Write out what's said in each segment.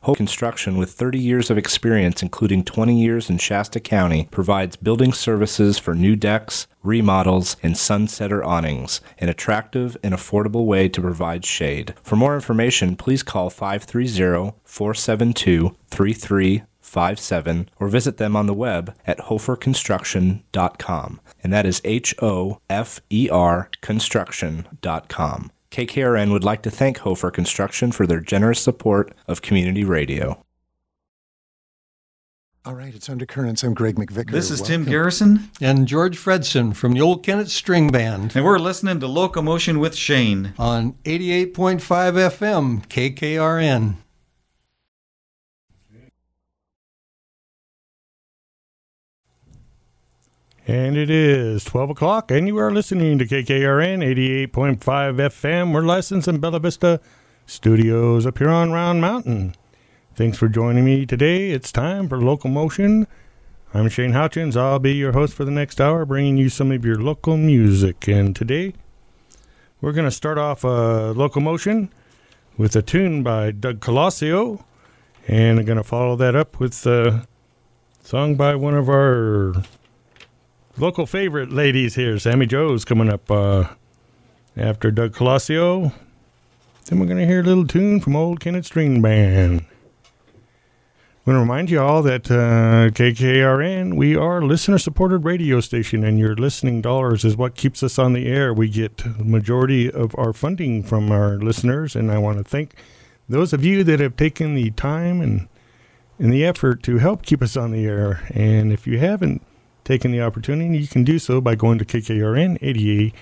Hope Construction, with 30 years of experience, including 20 years in Shasta County, provides building services for new decks, remodels, and sunsetter awnings, an attractive and affordable way to provide shade. For more information, please call 530-472-3357 or visit them on the web at hoferconstruction.com. And that is HOFER construction.com. KKRN would like to thank Hofer Construction for their generous support of community radio. All right, it's Undercurrents. I'm Greg McVicker. This is Tim Garrison. And George Fredson from the Old Kennett String Band. And we're listening to Locomotion with Shane on 88.5 FM, KKRN. And it is 12 o'clock, and you are listening to KKRN 88.5 FM. We're licensed in Bella Vista Studios up here on Round Mountain. Thanks for joining me today. It's time for Locomotion. I'm Shane Houchins. I'll be your host for the next hour, bringing you some of your local music. And today, we're going to start off Locomotion with a tune by Doug Colacio, and I'm going to follow that up with a song by one of our local favorite ladies here. Sammy Joe's coming up after Doug Colacio. Then we're going to hear a little tune from Old Kennett String Band. I want to remind you all that KKRN, we are a listener-supported radio station, and your listening dollars is what keeps us on the air. We get the majority of our funding from our listeners, and I want to thank those of you that have taken the time and the effort to help keep us on the air. And if you haven't taken the opportunity, you can do so by going to KKRN 88,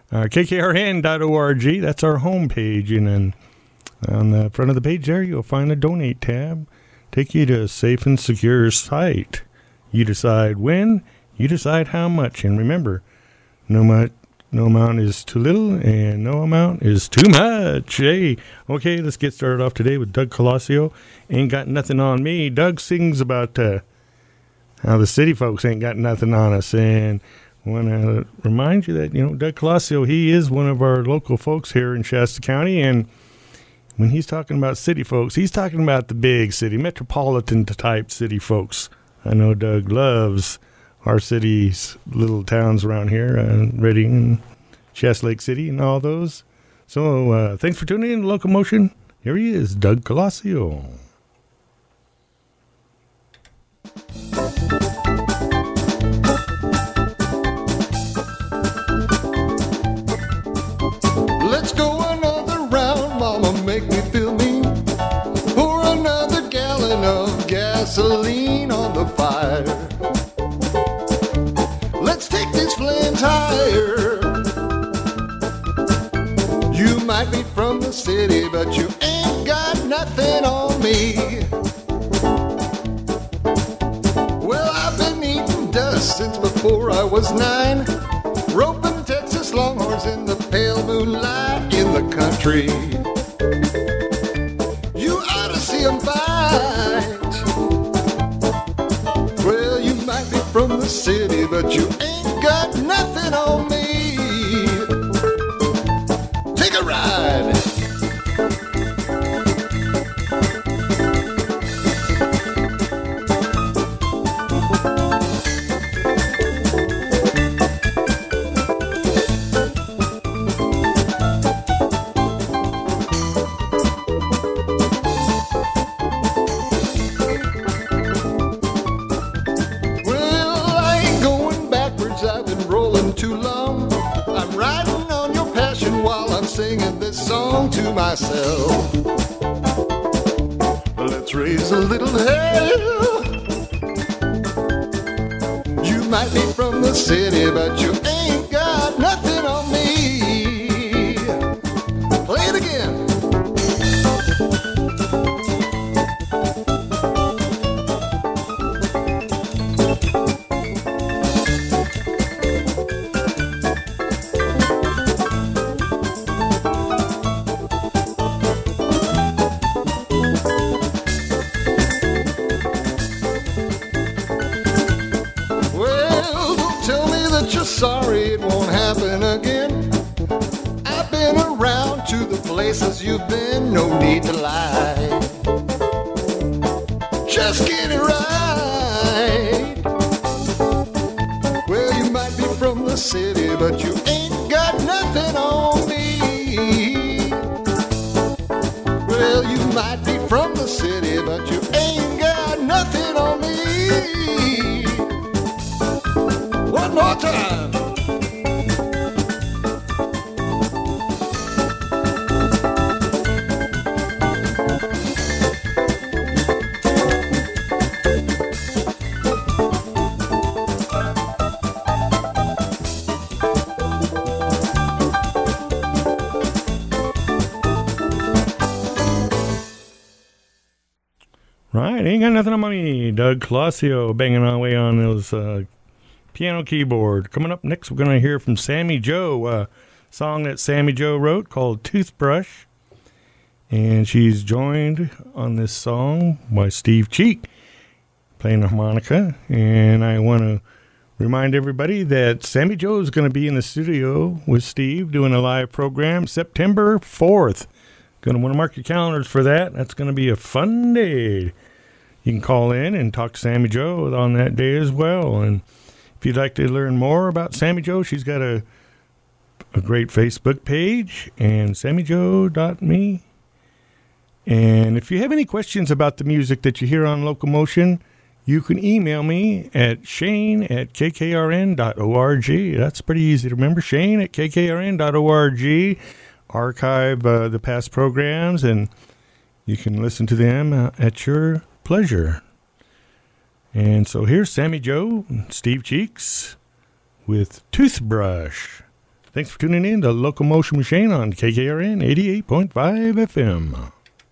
KKRN.org. That's our homepage, and then on the front of the page there, you'll find a donate tab. Take you to a safe and secure site. You decide when, you decide how much, and remember, no amount is too little, and no amount is too much. Hey, okay, let's get started off today with Doug Colacio. Ain't Got Nothing on Me. Doug sings about how the city folks ain't got nothing on us, and I want to remind you that, Doug Colacio, he is one of our local folks here in Shasta County, and when he's talking about city folks, he's talking about the big city, metropolitan-type city folks. I know Doug loves our cities, little towns around here, Reading and Shasta Lake City and all those. So thanks for tuning in to Locomotion. Here he is, Doug Colacio. Let's go another round, mama, make me feel mean. Pour another gallon of gasoline on the fire. Let's take these flames higher. You might be from the city, but you ain't got nothing on me. Well, I've been eating dust since before I was 9, roping Texas Longhorns in the pale moonlight in the country. You ought to see 'em fight. Well, you might be from the city, but you ain't got nothing on me. Take a ride. Singing this song to myself. Let's raise a little hell. You might be from the city, but you ain't got nothing on me. Play it again. Sorry it won't happen again. I've been around to the places you've been, no need to lie. just get it right. Well, you might be from the city, but you ain't got nothing on me. Well, you might be from the city, but you ain't got nothing on me. One more time. Right, ain't got nothing on me. Doug Clausio banging away on those piano keyboard. Coming up next, we're going to hear from Sammy Joe, a song that Sammy Joe wrote called Toothbrush. And she's joined on this song by Steve Cheek playing the harmonica. And I want to remind everybody that Sammy Joe is going to be in the studio with Steve doing a live program September 4th. Going to want to mark your calendars for that. That's going to be a fun day. You can call in and talk to Sammy Joe on that day as well. And if you'd like to learn more about Sammy Joe, she's got a great Facebook page, and sammyjoe.me. And if you have any questions about the music that you hear on Locomotion, you can email me at shane@kkrn.org. That's pretty easy to remember, shane@kkrn.org. Archive the past programs, and you can listen to them at your pleasure. And so here's Sammy Joe and Steve Cheeks with Toothbrush. Thanks for tuning in to Locomotion Machine on KKRN 88.5 FM.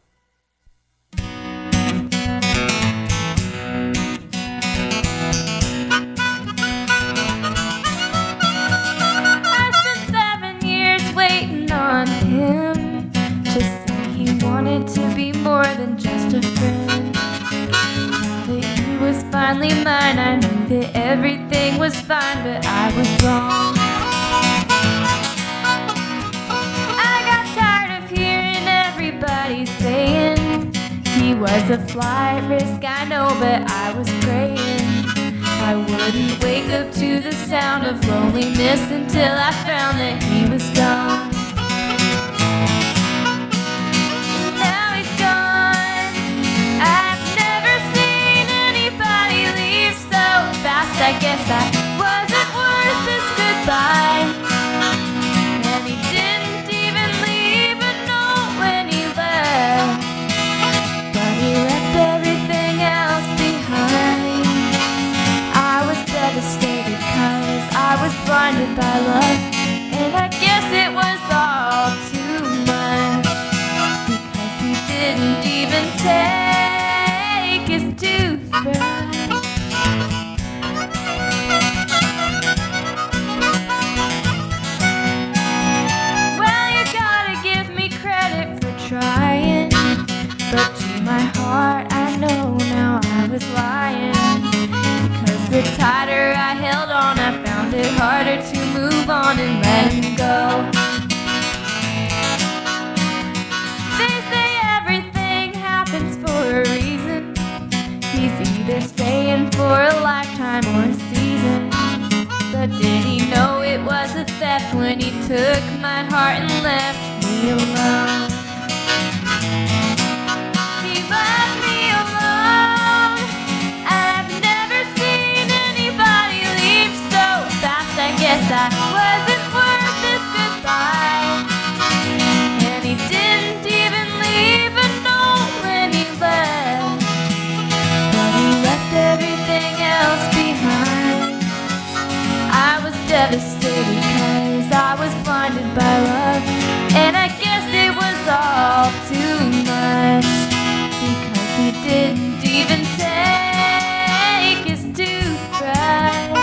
On him to say he wanted to be more than just a friend. Now that he was finally mine, I knew that everything was fine, but I was wrong. I got tired of hearing everybody saying he was a flight risk, I know, but I was praying I wouldn't wake up to the sound of loneliness until I found that he was gone. I guess I wasn't worth this goodbye. And he didn't even leave a note when he left, but he left everything else behind. I was devastated cause I was blinded by love, and I guess it was all too much, because he didn't even take his toothbrush. Trying, but to my heart I know now I was lying, because the tighter I held on I found it harder to move on and let him go. They say everything happens for a reason. He's either staying for a lifetime or a season, but did he know it was a theft when he took my heart and left me alone? Guess I wasn't worth this goodbye, and he didn't even leave a note when he left, but he left everything else behind. I was devastated cause I was blinded by love, and I guess it was all too much, because he didn't even take his toothbrush.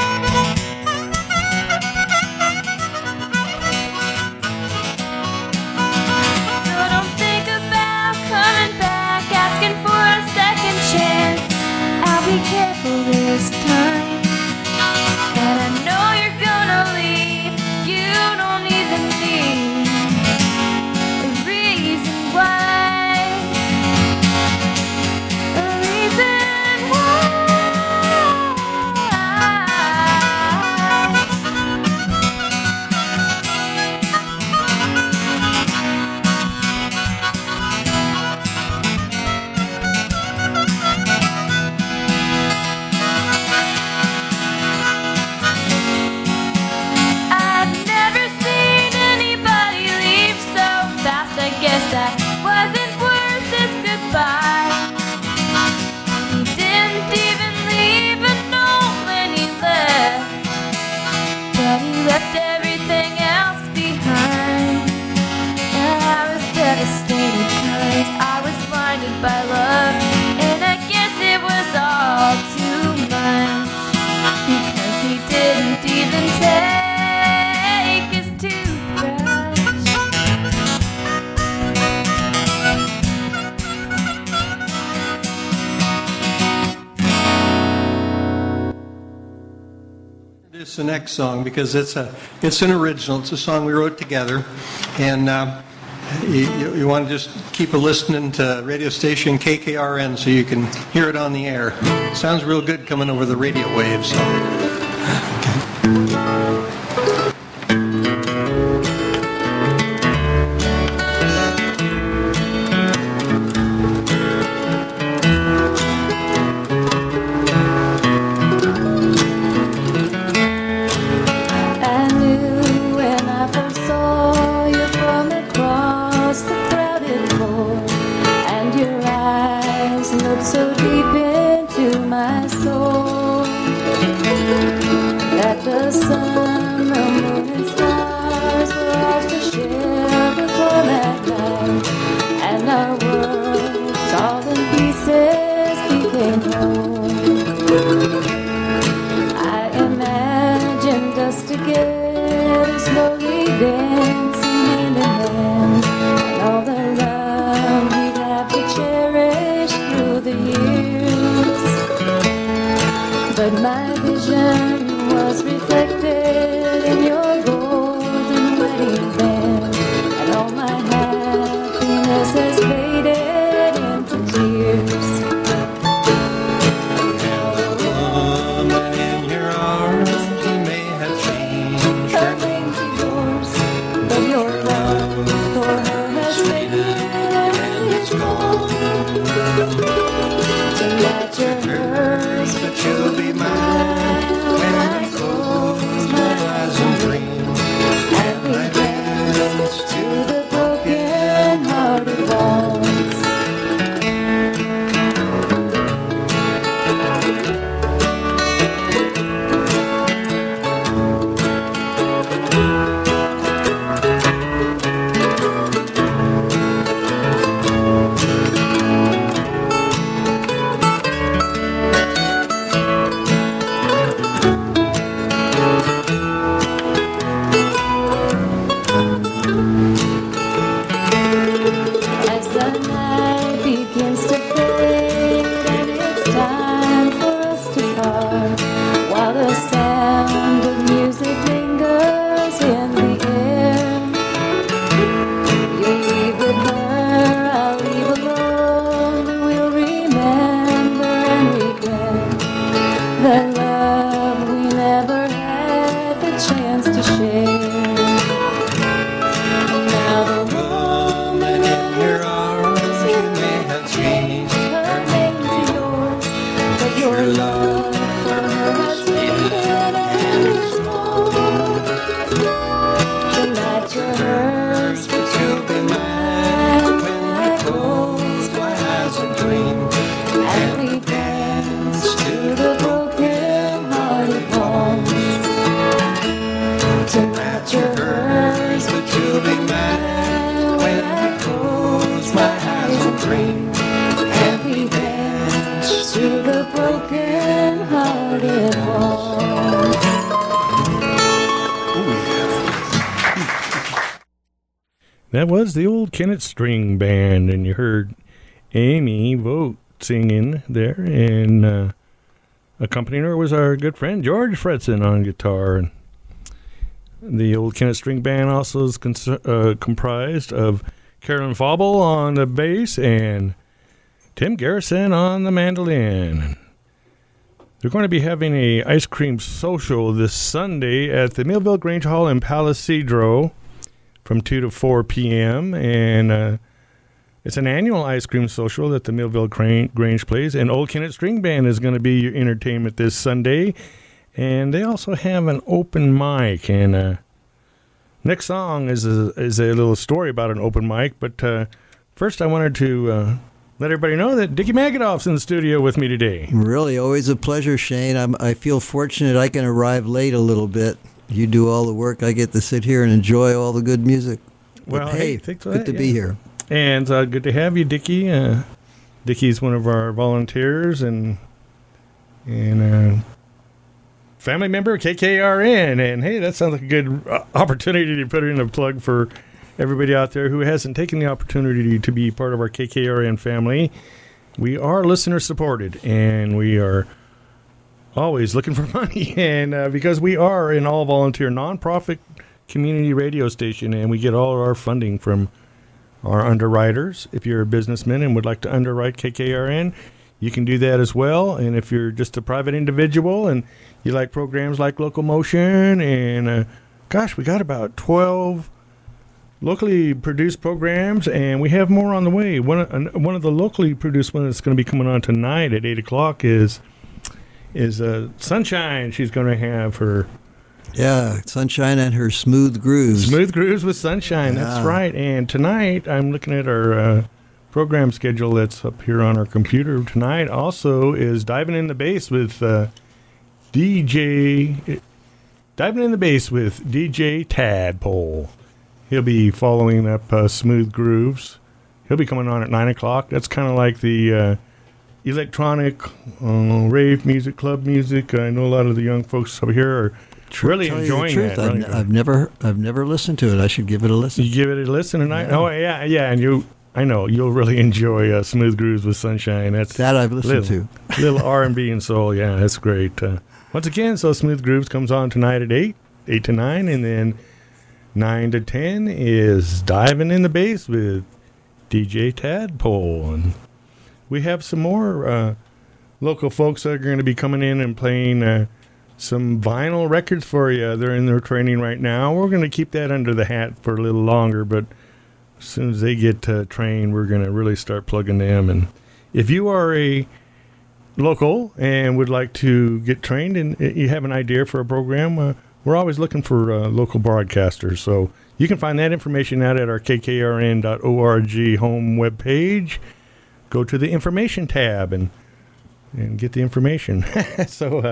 Be careful this time, but I know you're gonna leave. You don't even need a reason why. A introduce the next song because it's an original. It's a song we wrote together, and you want to just keep listening to radio station KKRN so you can hear it on the air. Sounds real good coming over the radio waves. So deep into my soul that the sun, the moon, and stars were all to share before that night, and our worlds all in pieces became whole. I imagined us together, slowly dancing hand in hand, and all the love we'd have to cherish through the years. But my vision was reflected in your golden wedding band, and all my happiness has faded into tears. Now the woman in your arms, she may have changed her name to yours, but your love for her has faded and it's gone. Tonight you're hers, but you'll be mine when I close my eyes and dream. and we dance to the broken hearted waltz. As the night begins to fade and it's time for us to part, while the sound of music lingers in the air, you'll leave with her, I'll leave alone, and we'll remember and regret the love we never had the chance to share. Now the woman in Your arms, she may have changed her name to yours, but your love for her has faded and is gone. Tonight you're hers, but you'll be mine when I close my eyes and dream, and we dance to the broken hearted waltz. Tonight you're hers, but you'll be mine when I close my eyes and dream, and we dance to the broken hearted waltz. That was the Old Kennett String Band, and you heard Amy Vogt singing there, and accompanying her was our good friend George Fredson on guitar. And the Old Kennett String Band also is comprised of Carolyn Fauble on the bass and Tim Garrison on the mandolin. They're going to be having a ice cream social this Sunday at the Millville Grange Hall in Palisadro from 2 to 4 p.m. And it's an annual ice cream social that the Millville Grange plays. And Old Kennett String Band is going to be your entertainment this Sunday. And they also have an open mic. And next song is a little story about an open mic. But first I wanted to let everybody know that Dickie Magadoff's in the studio with me today. Really, always a pleasure, Shane. I feel fortunate I can arrive late a little bit. You do all the work. I get to sit here and enjoy all the good music. Well, But, hey, thanks for good that, to be here. And good to have you, Dickie. Dickie's one of our volunteers and family member of KKRN. And hey, that sounds like a good opportunity to put in a plug for everybody out there who hasn't taken the opportunity to be part of our KKRN family. We are listener supported, and we are always looking for money. And because we are an all-volunteer nonprofit community radio station, and we get all our funding from our underwriters. If you're a businessman and would like to underwrite KKRN, you can do that as well. And if you're just a private individual and you like programs like Locomotion, and gosh, we got about 12 locally produced programs, and we have more on the way. One of the locally produced ones that's going to be coming on tonight at 8 o'clock is Sunshine. She's going to have her... Yeah, Sunshine and her Smooth Grooves. Smooth Grooves with Sunshine, that's right. And tonight, I'm looking at our program schedule that's up here on our computer. Tonight also is Diving in the Bass with DJ Tadpole. He'll be following up Smooth Grooves. He'll be coming on at 9 o'clock. That's kind of like the electronic rave music, club music. I know a lot of the young folks over here are really enjoying that. I've never listened to it. I should give it a listen. You give it a listen tonight? Oh, yeah. And I know you'll really enjoy Smooth Grooves with Sunshine. That I've listened to. Little R&B and soul. Yeah, that's great. Once again, so Smooth Grooves comes on tonight at 8 to 9, and then 9 to 10 is Diving in the Bass with DJ Tadpole. And we have some more local folks that are going to be coming in and playing some vinyl records for you. They're in their training right now. We're going to keep that under the hat for a little longer, but as soon as they get trained, we're going to really start plugging them. And if you are a local and would like to get trained and you have an idea for a program, we're always looking for local broadcasters. So you can find that information out at our kkrn.org home webpage. Go to the information tab and get the information. So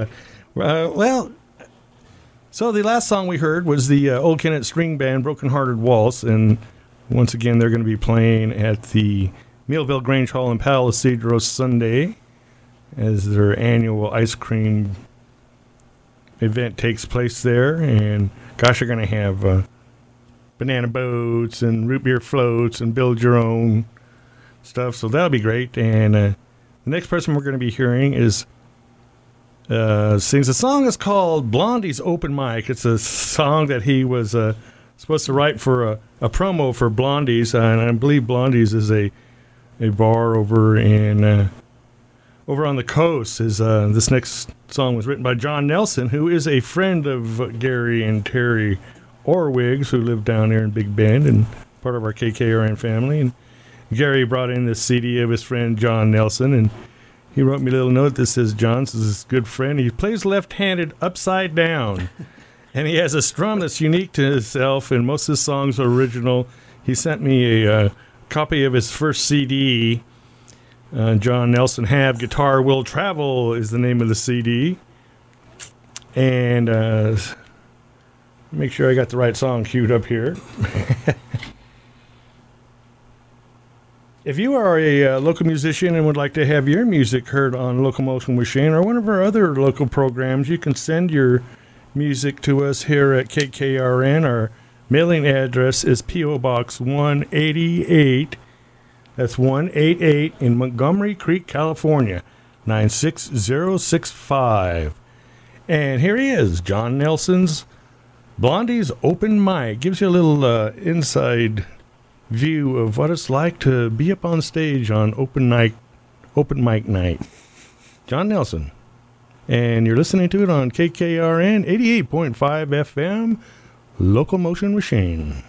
the last song we heard was the Old Kennett String Band, Broken Hearted Waltz, and once again they're going to be playing at the Millville Grange Hall in Palo Cedro Sunday as their annual ice cream event takes place there. And gosh, they're going to have banana boats and root beer floats and build your own stuff, so that'll be great. And the next person we're going to be hearing is sings a song that's called Blondie's Open Mic. It's a song that he was supposed to write for a promo for Blondie's, and I believe Blondie's is a bar over on the coast. This next song was written by John Nelson, who is a friend of Gary and Terry Orwigs, who live down there in Big Bend and part of our KKRN family. And Gary brought in this CD of his friend John Nelson, and he wrote me a little note that says, John's his good friend. He plays left-handed upside down, and he has a strum that's unique to himself, and most of his songs are original. He sent me a copy of his first CD. John Nelson Have Guitar Will Travel is the name of the CD. And make sure I got the right song queued up here. If you are a local musician and would like to have your music heard on Locomotion with Shane or one of our other local programs, you can send your music to us here at KKRN. Our mailing address is P.O. Box 188. That's 188 in Montgomery Creek, California, 96065. And here he is, John Nelson's Blondie's Open Mic. Gives you a little inside view of what it's like to be up on stage on open mic night. John Nelson. And you're listening to it on KKRN 88.5 FM, Locomotion Machine.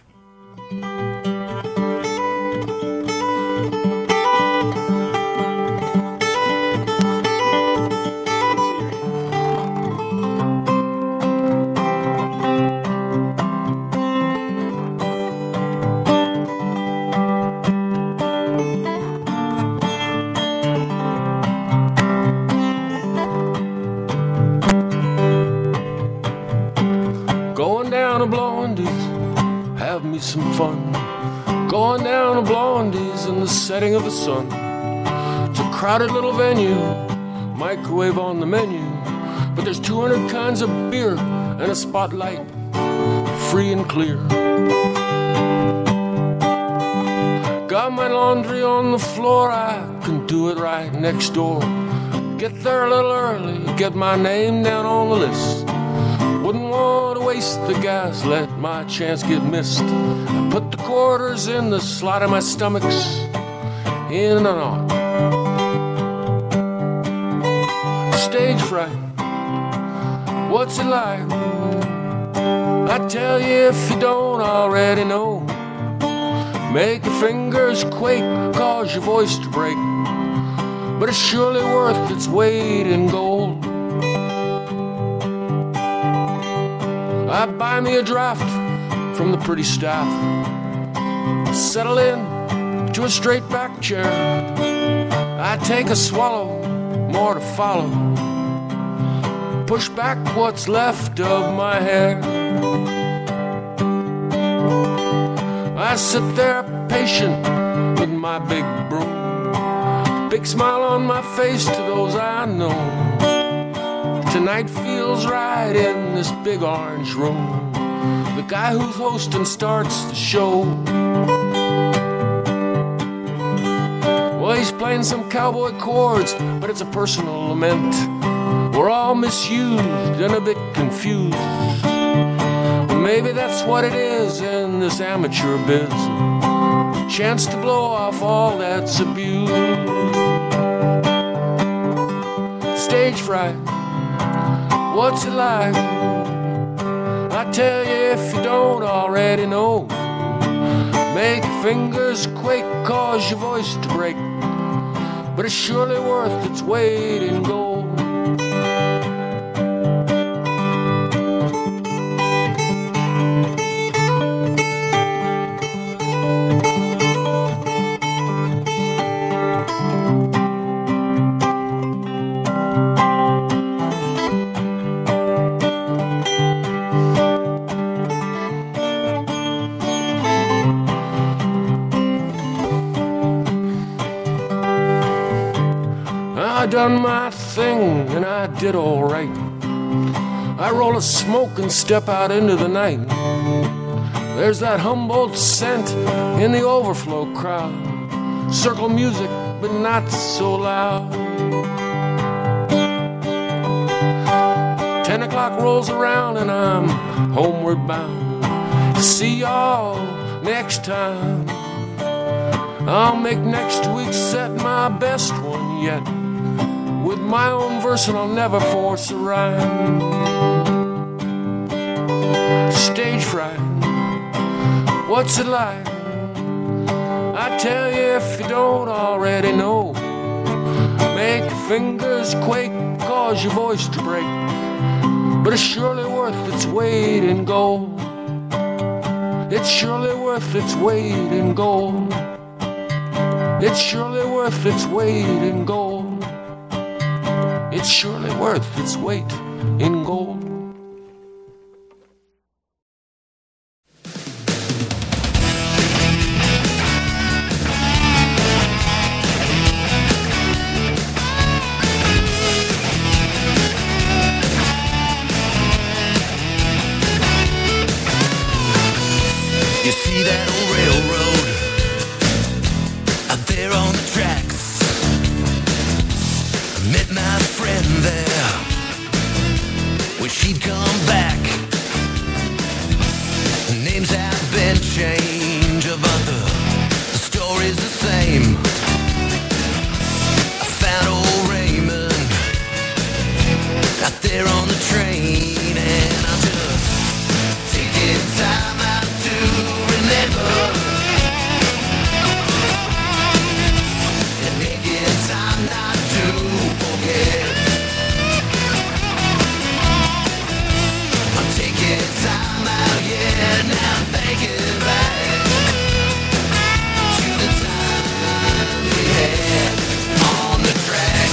Some fun going down to Blondie's in the setting of the sun. It's a crowded little venue, microwave on the menu, but there's 200 kinds of beer and a spotlight, free and clear. Got my laundry on the floor, I can do it right next door. Get there a little early, get my name down on the list. Wouldn't want to waste the gas, let my chance get missed. I put the quarters in the slot of my stomachs, in and out. Stage fright, what's it like? I tell you if you don't already know. Make your fingers quake, cause your voice to break. But it's surely worth its weight in gold. I buy me a draft from the pretty staff. Settle in to a straight back chair. I take a swallow, more to follow. Push back what's left of my hair. I sit there patient with my big broom. Big smile on my face to those I know. Tonight feels right in this big orange room. The guy who's hosting starts the show. Well, he's playing some cowboy chords, but it's a personal lament. We're all misused and a bit confused. Maybe that's what it is in this amateur biz. Chance to blow off all that's abused. Stage fright, what's it like? I tell you if you don't already know. Make your fingers quake, cause your voice to break. But it's surely worth its weight in gold. I done my thing and I did all right. I roll a smoke and step out into the night. There's that Humboldt scent in the overflow crowd. Circle music, but not so loud. 10 o'clock rolls around and I'm homeward bound. See y'all next time. I'll make next week's set my best one yet. With my own verse and I'll never force a rhyme. Stage fright, what's it like? I tell you if you don't already know. Make your fingers quake, cause your voice to break. But it's surely worth its weight in gold. It's surely worth its weight in gold. It's surely worth its weight in gold. It's surely worth its weight in gold. You see that old railroad out there on the tracks? I met my friend there. Wish she'd come back. The names have been changed, but the story's the same. I found old Raymond out there on the train, and I'm just taking time out to remember and making time not to forget. I'm taking time out, yeah, now I'm thinking back to the time we had on the tracks.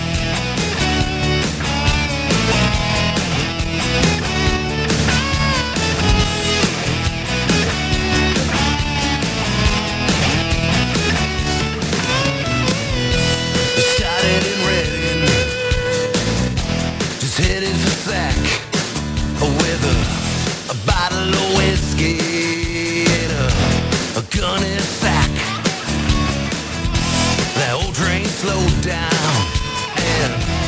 Started in Reading, just headed for Sac, with a bottle of whiskey and a gun in a sack. That old train slowed down and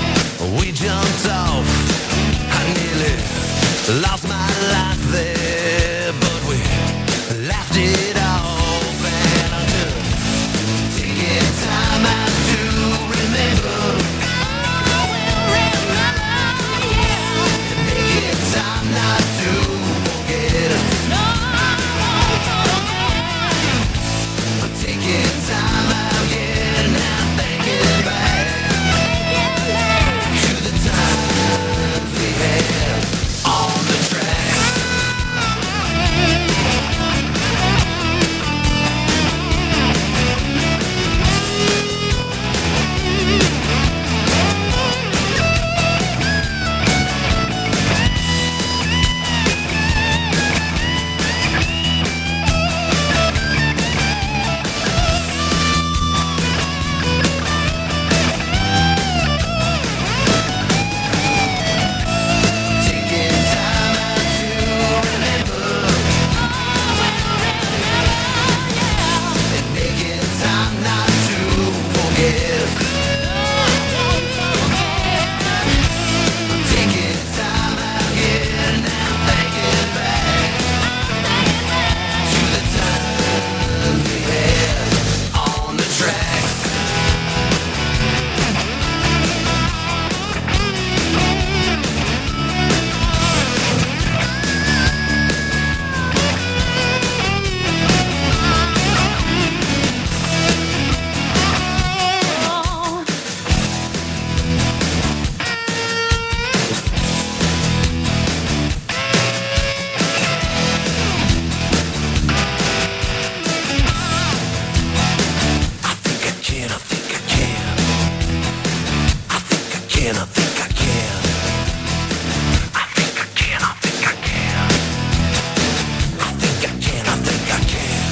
can, I think I can. I think I can, I think I can. I think I can, I think I can.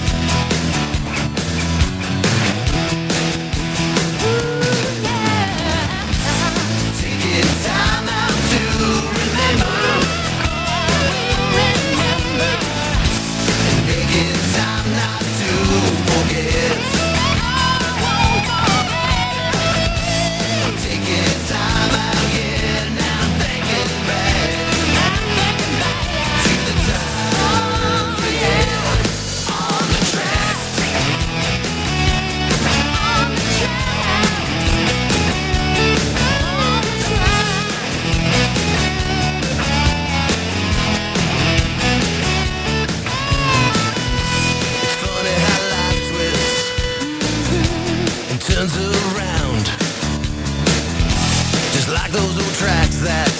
Taking time out to remember. And making time not to forget. Taking time out, yeah, now I'm thinking back to the times we had on the tracks. It's funny how life twists and turns around. Just like those old tracks that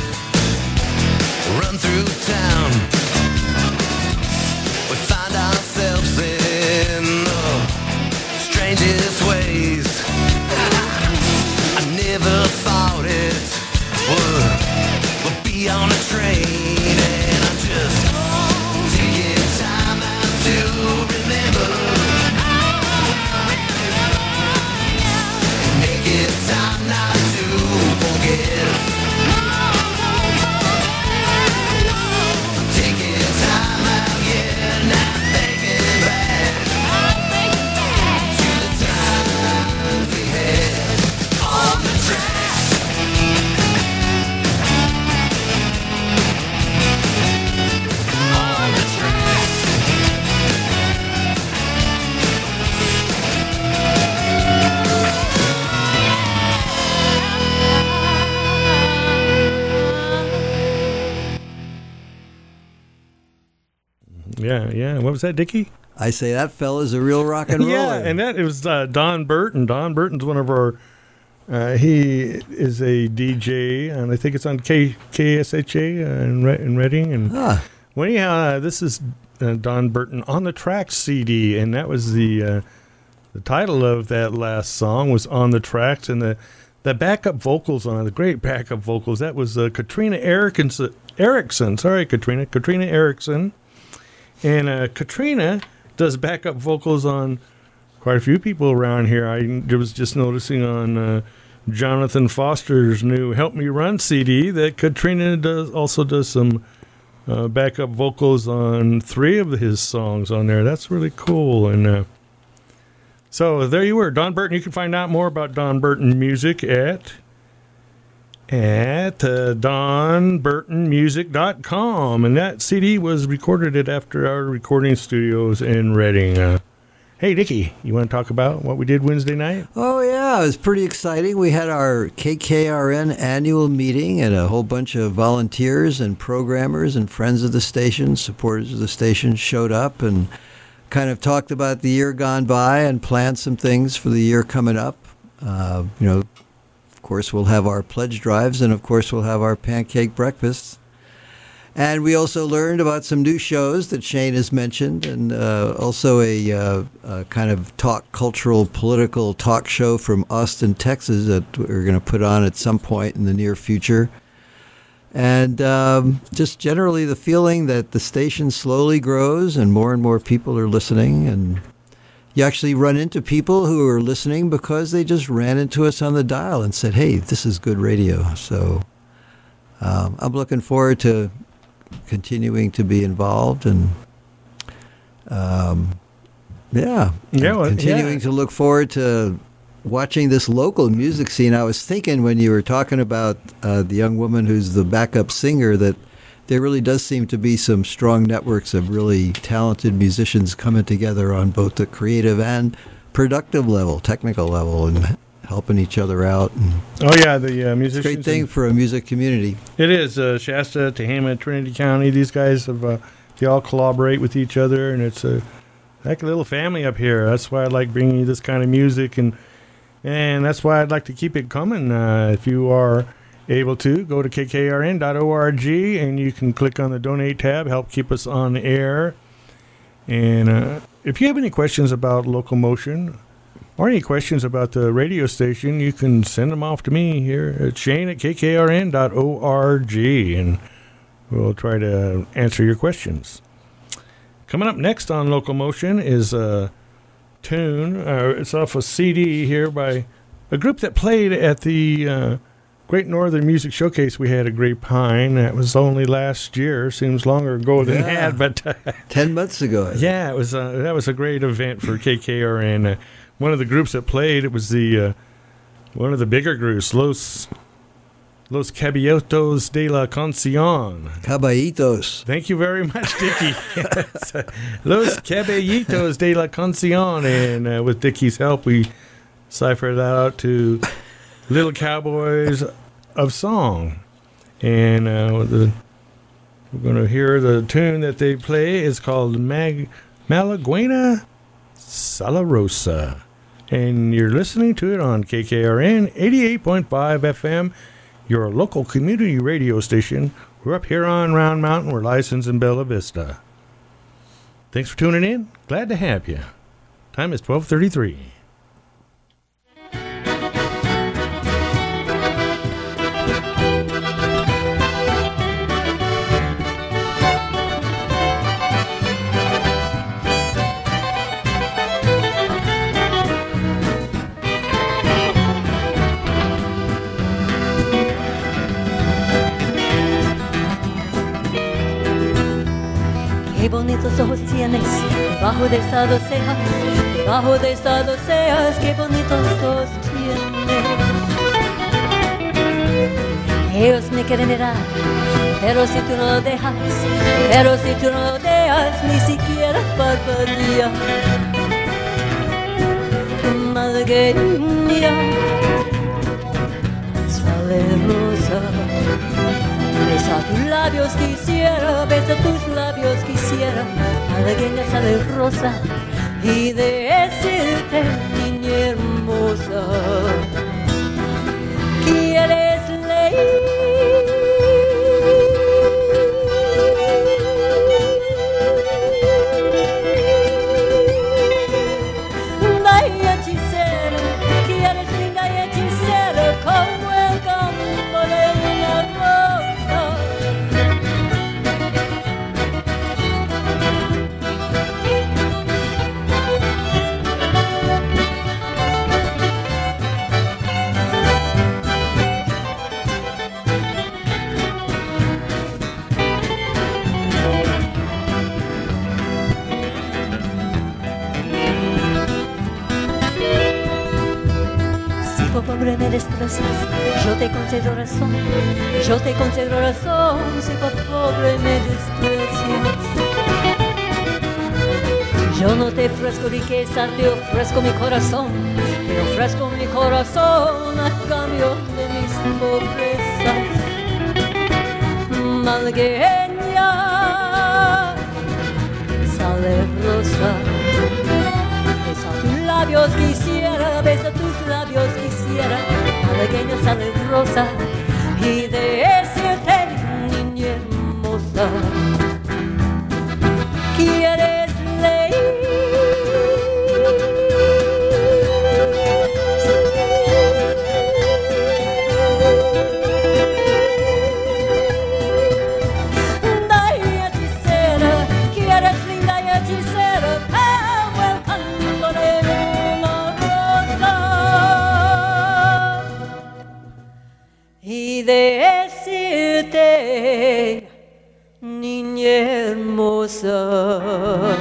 run through town. We find ourselves in the strangest ways. I never thought it would be on a train, and I'm just taking time out to remember. Making time not to forget. Taking time out, yeah, now thinking back to the times we had on the tracks. On the tracks. Yeah. What was that, Dickie? I say that fella's a real rock and roller. Yeah, and that it was Don Burton. Don Burton's one of our. He is a DJ, and I think it's on KSHA in Reading. And anyhow, this is Don Burton on the Tracks CD, and that was the title of that last song was On the Tracks, and the backup vocals on it, the great backup vocals. That was Katrina Erickson. Sorry, Katrina Erickson. And Katrina does backup vocals on quite a few people around here. I was just noticing on Jonathan Foster's new Help Me Run CD that Katrina also does some backup vocals on 3 of his songs on there. That's really cool. And so there you were, Don Burton. You can find out more about Don Burton music at donburtonmusic.com, and that CD was recorded at After Our Recording Studios in Reading. Hey, Dickie, you want to talk about what we did Wednesday night? Oh, yeah, it was pretty exciting. We had our KKRN annual meeting, and a whole bunch of volunteers and programmers and friends of the station, supporters of the station showed up and kind of talked about the year gone by and planned some things for the year coming up. Of course, we'll have our pledge drives, and of course, we'll have our pancake breakfasts. And we also learned about some new shows that Shane has mentioned, and also a kind of cultural, political talk show from Austin, Texas that we're going to put on at some point in the near future. And just generally the feeling that the station slowly grows and more people are listening, and you actually run into people who are listening because they just ran into us on the dial and said, hey, this is good radio. So I'm looking forward to continuing to be involved and continuing to look forward to watching this local music scene. I was thinking when you were talking about the young woman who's the backup singer that there really does seem to be some strong networks of really talented musicians coming together on both the creative and productive level, technical level, and helping each other out. And the musicians. It's a great thing for a music community. It is. Shasta, Tehama, Trinity County, these guys have they all collaborate with each other, and it's a heck of a little family up here. That's why I like bringing you this kind of music, and that's why I'd like to keep it coming. If you are able to, go to kkrn.org, and you can click on the donate tab, help keep us on the air. And if you have any questions about locomotion or any questions about the radio station, you can send them off to me here at shane@kkrn.org, and we'll try to answer your questions. Coming up next on Local Motion is a tune. It's off a CD here by a group that played at the Great Northern Music Showcase we had at Grapevine. That was only last year. Seems longer ago than that, but 10 months ago. Yeah, it was. That was a great event for KKRN. One of the groups that played, it was the one of the bigger groups, Los Caballitos de la Canción. Caballitos. Thank you very much, Dickie. Yes. Los Caballitos de la Canción. And with Dickie's help, we ciphered that out to Little Cowboys of Song. And we're going to hear the tune that they play is called Malaguena Salarosa. And you're listening to it on KKRN 88.5 FM, your local community radio station. We're up here on Round Mountain. We're licensed in Bella Vista. Thanks for tuning in. Glad to have you. Time is 12:33. Qué bonitos ojos tienes, bajo de esas dos cejas, bajo de esas dos cejas, qué bonitos ojos tienes. Ellos me quieren mirar, pero si tú no lo dejas, ni siquiera parpadea. Malagueña, sale rosa. Besa tus labios quisiera, besa tus labios quisiera, malagueña sale rosa, y de decirte, niña hermosa, ¿quieres leer? Vaya hechicera, ¿quieres linda y hechicera, como el campo de una rosa? Si por pobre me desprecias, yo te concedo razón, si por pobre me desprecias. Yo no te ofrezco riqueza, te ofrezco mi corazón, te ofrezco mi corazón a cambio de mis pobrezas. Malagueña, sale rosa, besa tus labios quisiera, besa tus labios quisiera, malagueña sale rosa, y de decirte, niña hermosa, ¿quieres leer? Y decirte, niña hermosa.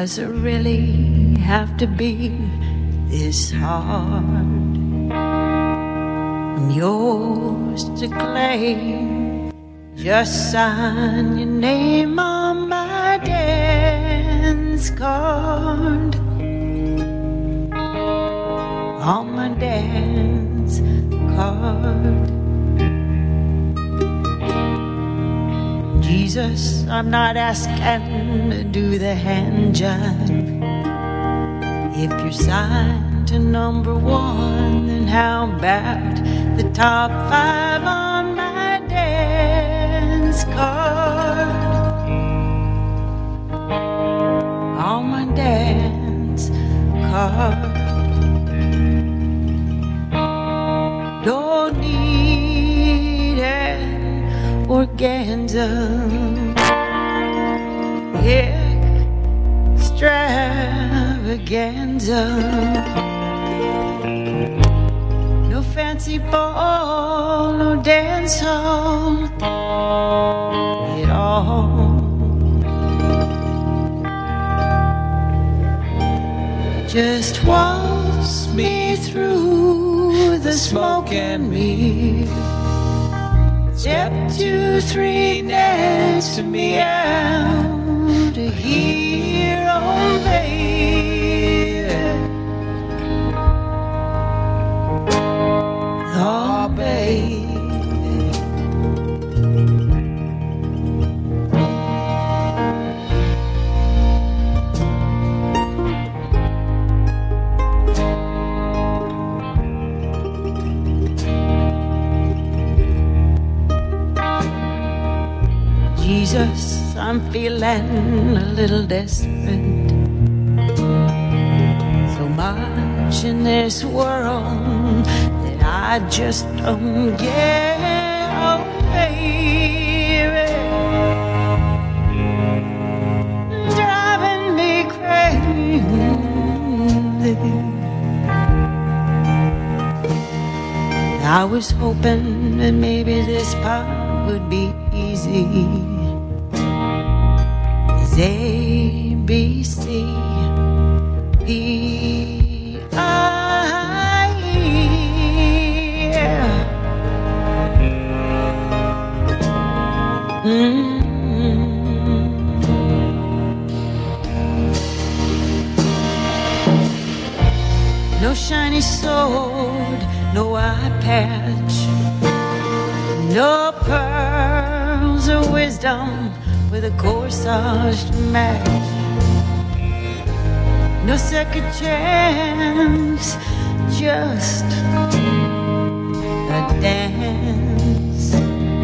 Does it really have to be this hard? I'm yours to claim. Just sign your name on my dance card. On my dance card. Jesus, I'm not asking to do the hand jive. If you're signed to number one, then how about the top 5 on my dance card? On my dance card. Don't need an organza, extravaganza. No fancy ball, no dance hall at all. Just waltz me through the smoke and mirrors. Step 2, 3 next to me out of here, oh baby. Oh baby. Jesus, I'm feeling a little desperate. So much in this world that I just don't get. Oh, baby, driving me crazy. I was hoping that maybe this part would be easy. A, B, C, E, I, E. No shiny sword, no eye patch, no pearls of wisdom with a corsage to match. No second chance, just a dance.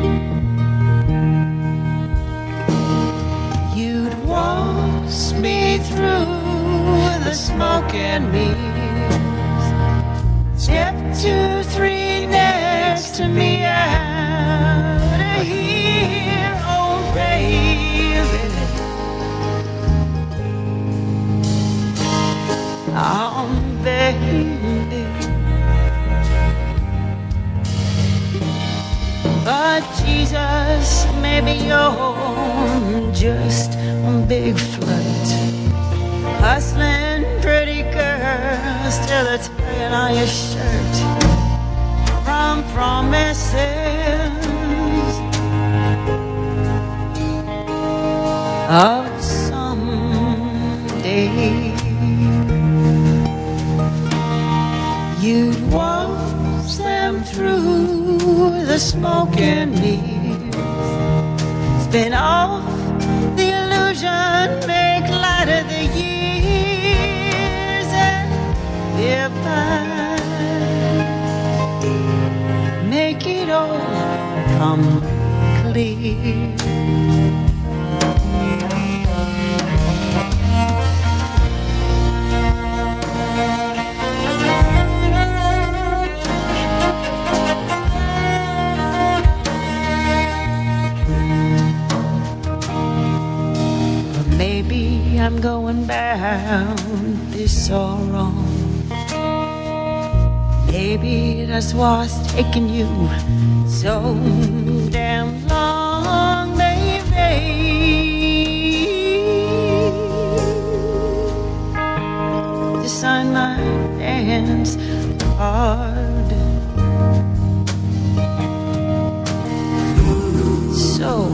You'd waltz me through the smoke and mirrors. Step 2, 3 next to me out of here, oh baby. Oh, baby. But Jesus, maybe you're just a big flirt, hustling pretty girls till the tail on your shirt, from promises of someday. You'd waltz them through the smoke and mirrors, spin off the illusion, make light of the years, and if I make it all come clear. I'm going bound this all wrong. Maybe that's what's taking you so damn long, baby. sign my dance card. So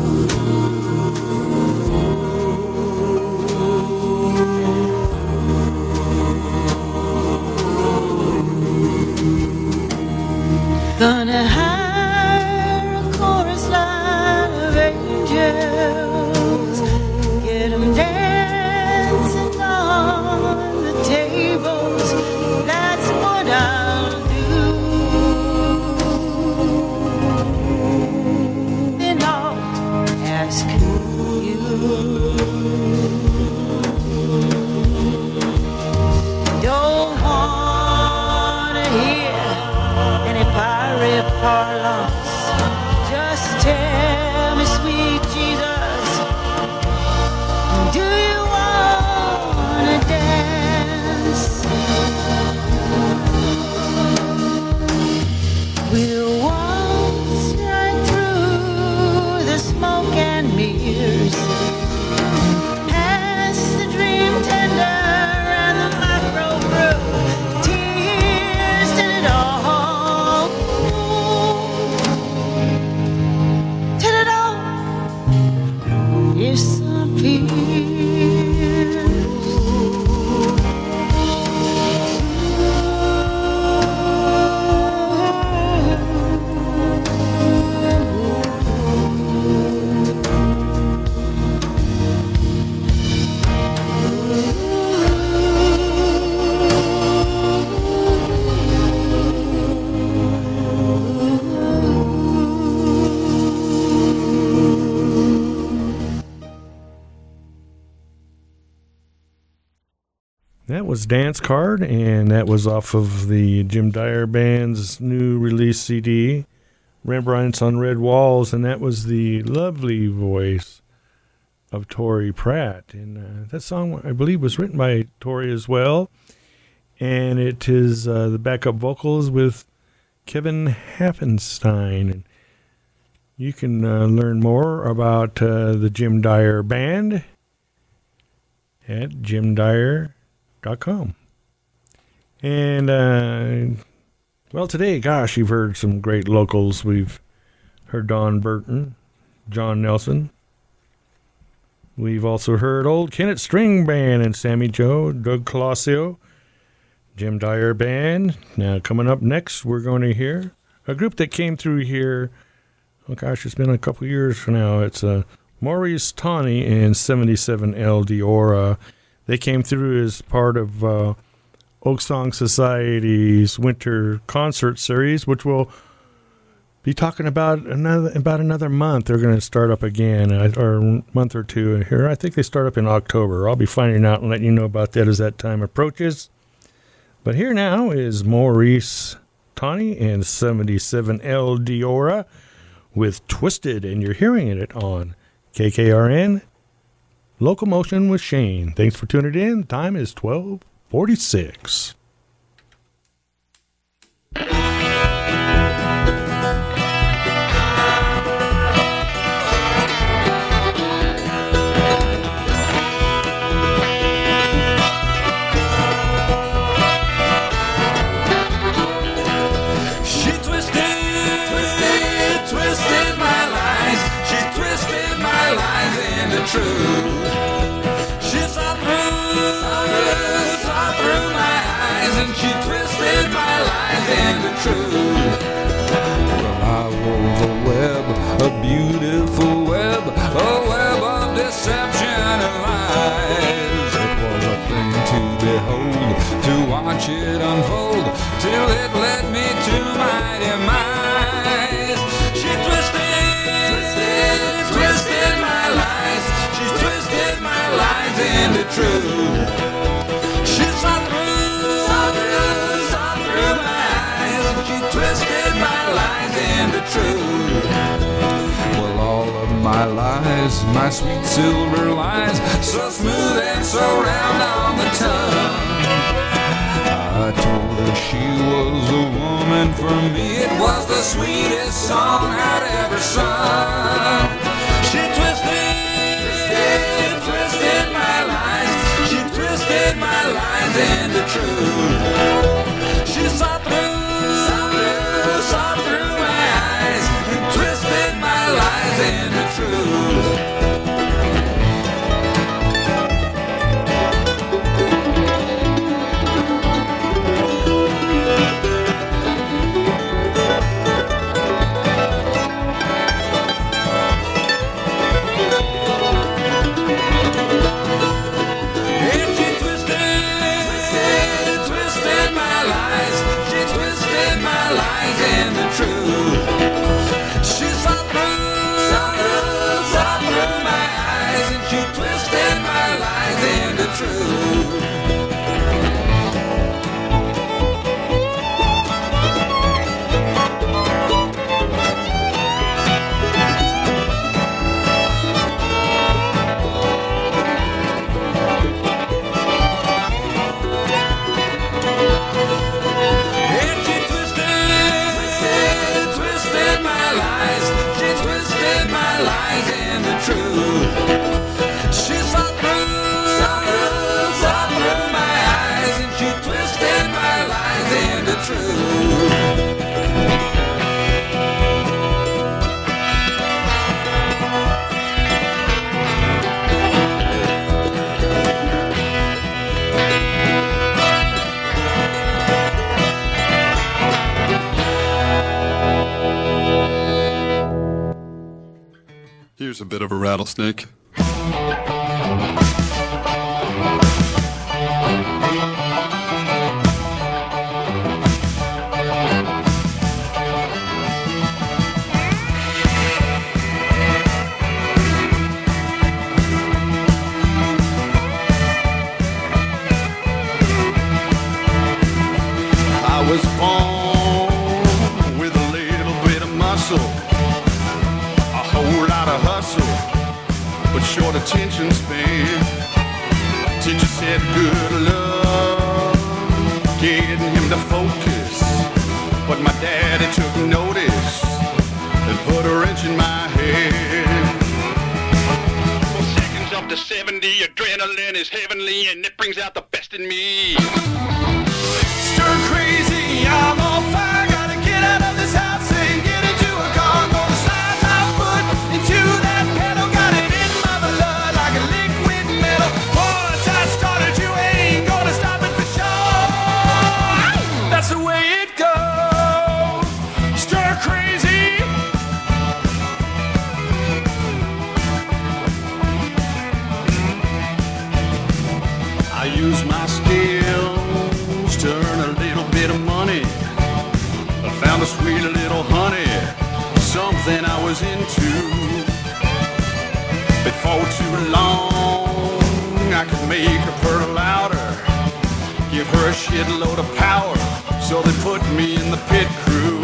gonna hire a chorus line of angels, get 'em dancing on the tables. That's what I'll do. Then I'll ask you. Don't wanna hear any pirate parlance. Just tell me, sweet Jesus, do you wanna dance? We'll waltz right through the smoke and mirrors, past the dream tender and the microbrew. Tears did it all. Did it all That was Dance Card, and that was off of the Jim Dyer Band's new release CD, Rembrandts on Red Walls, and that was the lovely voice of Tori Pratt. And that song, I believe, was written by Tori as well, and it is the backup vocals with Kevin Haffenstein. And you can learn more about the Jim Dyer Band at jimdyer.com. And, well, today, gosh, you've heard some great locals. We've heard Don Burton, John Nelson. We've also heard Old Kennett String Band and Sammy Joe, Doug Colosio, Jim Dyer Band. Now, coming up next, we're going to hear a group that came through here. Oh, gosh, it's been a couple years now. It's Maurice Tawney and 77 El Diora. They came through as part of Oak Song Society's winter concert series, which we'll be talking about another month. They're going to start up again, or a month or two here. I think they start up in October. I'll be finding out and letting you know about that as that time approaches. But here now is Maurice Tawney and 77 El Diora with Twisted, and you're hearing it on KKRN Locomotion with Shane. Thanks for tuning in. Time is 12:46. She twisted my lies. She twisted my lies into truth. She saw through my eyes, and she twisted my lies into truth. Well, I wove a web, a beautiful web, a web of deception and lies. It was a thing to behold, to watch it unfold, till it led me to my demise. She twisted my lies. She twisted my lies into truth. She saw through my eyes. She twisted my lies into truth. Well, all of my lies, my sweet silver lies, so smooth and so round on the tongue. I told her she was a woman for me. It was the sweetest song I'd ever sung. She twisted my lies. She twisted my lies into truth. She saw through my eyes and twisted my lies into truth. Here's a bit of a rattlesnake. I was born with a little bit of muscle, a whole lot of hustle, but short attention span. Teacher said good luck getting him to focus, but my daddy took notice and put a wrench in my head. 4 seconds up to 70, adrenaline is heavenly and it brings out the best in me. Stir crazy, I'm on fire, gotta get out of this house and get into a car. I'm gonna slide my foot into that pedal, got it in my blood like a liquid metal. Once I started, you ain't gonna stop it for sure. That's the way it goes. Stir crazy. I use my skills to earn a little bit of money. I found a sweet little honey, something I was into. Before too long, I could make her purr louder, give her a shitload of power, so they put me in the pit crew.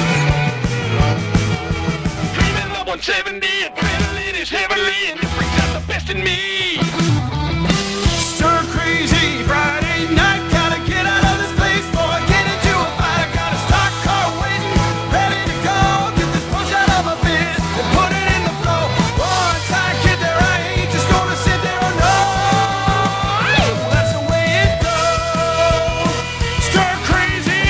Dreaming of 170, adrenaline is heavenly, and it brings out the best in me. Stir crazy, Friday night, gotta get out of this place before I get into a fight. I got a stock car waiting, ready to go. Get this push out of my fist and put it in the flow. Once I get there, I ain't just gonna sit there or no. That's the way it goes. Stir crazy.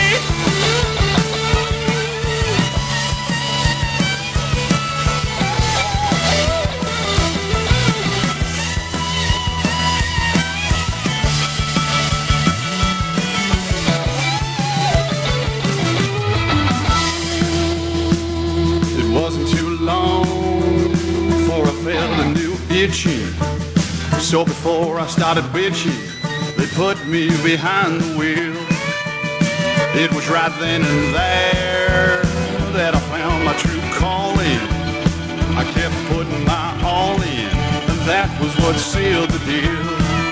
It wasn't too long before I felt a new itchy. So before I started bitching, they put me behind the wheel. It was right then and there that I found my true calling. I kept putting my all in, and that was what sealed the deal.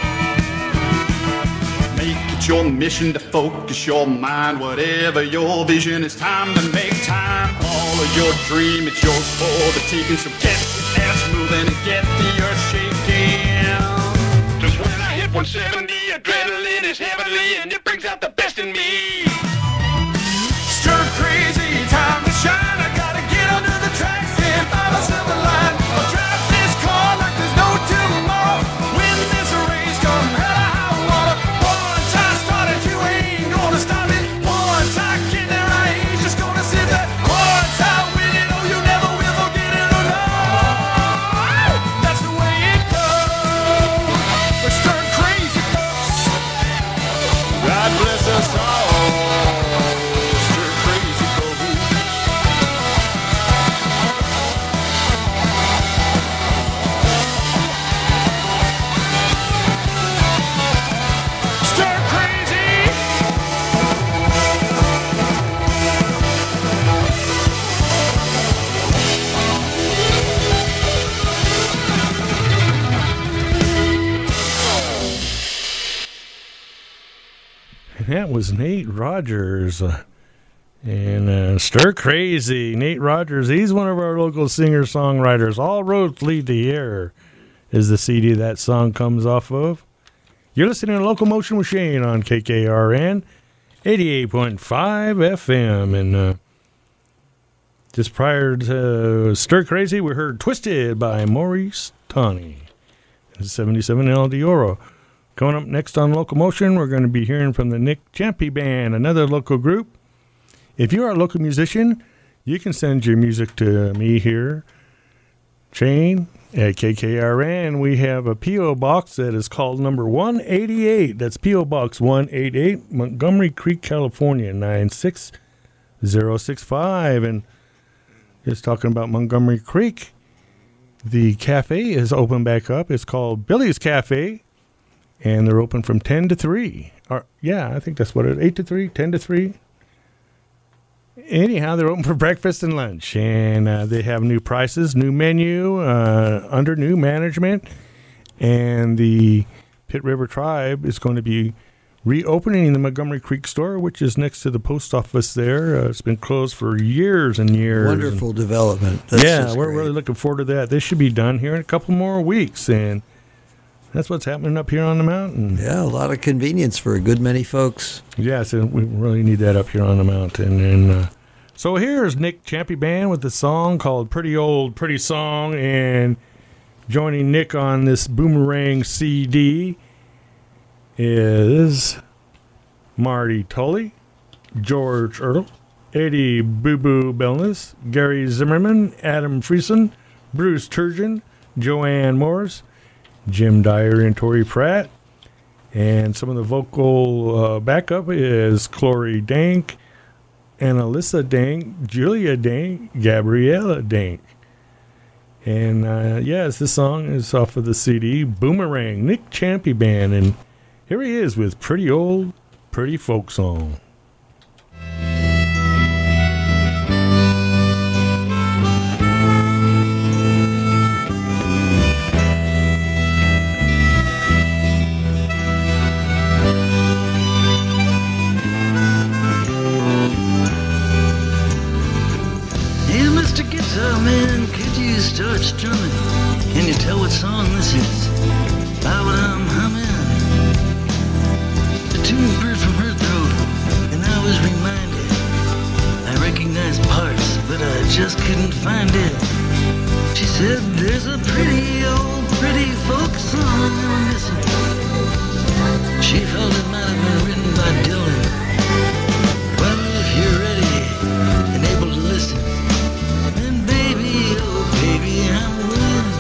Make it your mission to focus your mind, whatever your vision, it's time to make time. All of your dream, it's yours for the taking, so get the ass moving and get the earth shaking. Just when I hit 170, adrenaline is heavenly and it brings out the best in me. Stir crazy, time to shine, I gotta get under the tracks and find a silver line. I'll drive this car like there's no tomorrow. Win this race, come hell or high water. Once I started, us all stir crazy folks. Stir crazy. That was Nate Rogers and Stir Crazy. Nate Rogers, he's one of our local singer-songwriters. All Roads Lead to Here is the CD that song comes off of. You're listening to Locomotion with Shane on KKRN 88.5 FM. And just prior to Stir Crazy, we heard Twisted by Maurice Tawny. 77 El Dioro. Coming up next on Locomotion, we're going to be hearing from the Nick Champy Band, another local group. If you are a local musician, you can send your music to me here, Shane, at KKRN. We have a P.O. Box that is called number 188. That's P.O. Box 188, Montgomery Creek, California, 96065. And just talking about Montgomery Creek, the cafe is open back up. It's called Billy's Cafe. And they're open from 10 to 3. Or, yeah, I think that's what it is. 8 to 3, 10 to 3. Anyhow, they're open for breakfast and lunch. And they have new prices, new menu, under new management. And the Pitt River Tribe is going to be reopening the Montgomery Creek store, which is next to the post office there. It's been closed for years and years. Wonderful development. That's yeah, we're great. really looking forward to that. This should be done here in a couple more weeks. And that's what's happening up here on the mountain. Yeah, a lot of convenience for a good many folks. Yes, and we really need that up here on the mountain. And so here's Nick Champy Band with the song called Pretty Old Pretty Song. And joining Nick on this Boomerang CD is Marty Tully, George Ertl, Eddie Boo Boo Belness, Gary Zimmerman, Adam Friesen, Bruce Turgeon, Joanne Morris, Jim Dyer and Tori Pratt. And some of the vocal backup is Clory Dank, Annalisa Dank, Julia Dank, Gabriella Dank. And yes, this song is off of the CD Boomerang, Nick Champy Band. And here he is with Pretty Old Pretty Folk Song. Man, could you start strumming? Can you tell what song this is? By what I'm humming. The tune burst from her throat, and I was reminded. I recognized parts, but I just couldn't find it. She said, there's a pretty old, pretty folk song I'm missing. She felt it might have been written by Dylan. Well, if you're ready and able to listen, baby, I'm willing.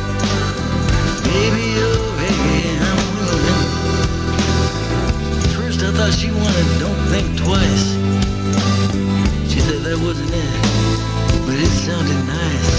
Baby, oh, baby, I'm willing. First I thought she wanted Don't Think Twice. She said that wasn't it, but it sounded nice.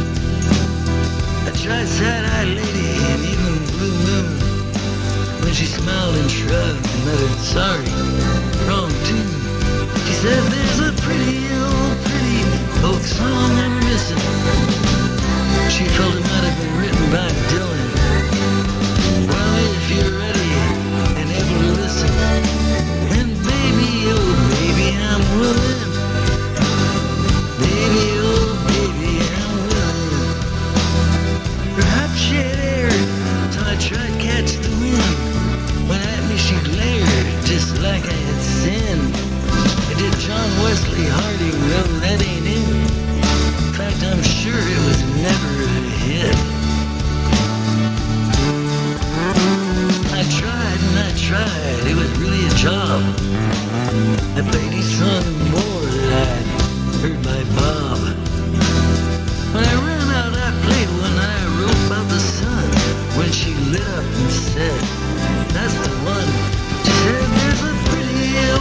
I tried Sad-Eyed Lady and even Blue Moon. When she smiled and shrugged and muttered, sorry, wrong tune. She said there's a pretty old, pretty folk song I'm missing. She felt it might have been written by Dylan. Well, if you're ready and able to listen, then baby, oh baby, I'm willing. Baby, oh baby, I'm willing. Perhaps she had aired, so I tried to catch the wind. When at me she glared, just like I had sinned. Did John Wesley Harding know that ain't it? In fact, I'm sure it was never a hit. I tried and I tried, it was really a job. I played each song more than I'd heard by Bob. When I ran out, I played one I wrote about the sun. When she lit up and said, that's the one. She said, there's a pretty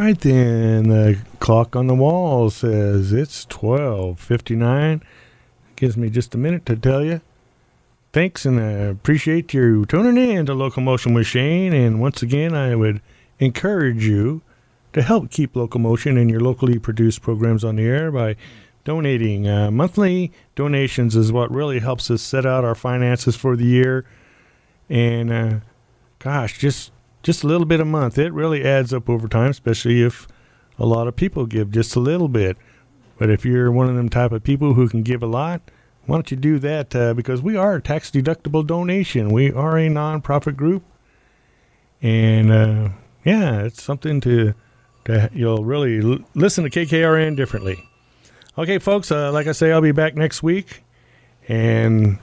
right then, the clock on the wall says it's 12:59. Gives me just a minute to tell you. Thanks, and I appreciate you tuning in to Locomotion with Shane. And once again, I would encourage you to help keep Locomotion and your locally produced programs on the air by donating. Monthly donations is what really helps us set out our finances for the year. And gosh, just a little bit a month. It really adds up over time, especially if a lot of people give just a little bit. But if you're one of them type of people who can give a lot, why don't you do that? Because we are a tax-deductible donation. We are a non-profit group. And, yeah, it's something to you'll really listen to KKRN differently. Okay, folks, like I say, I'll be back next week. And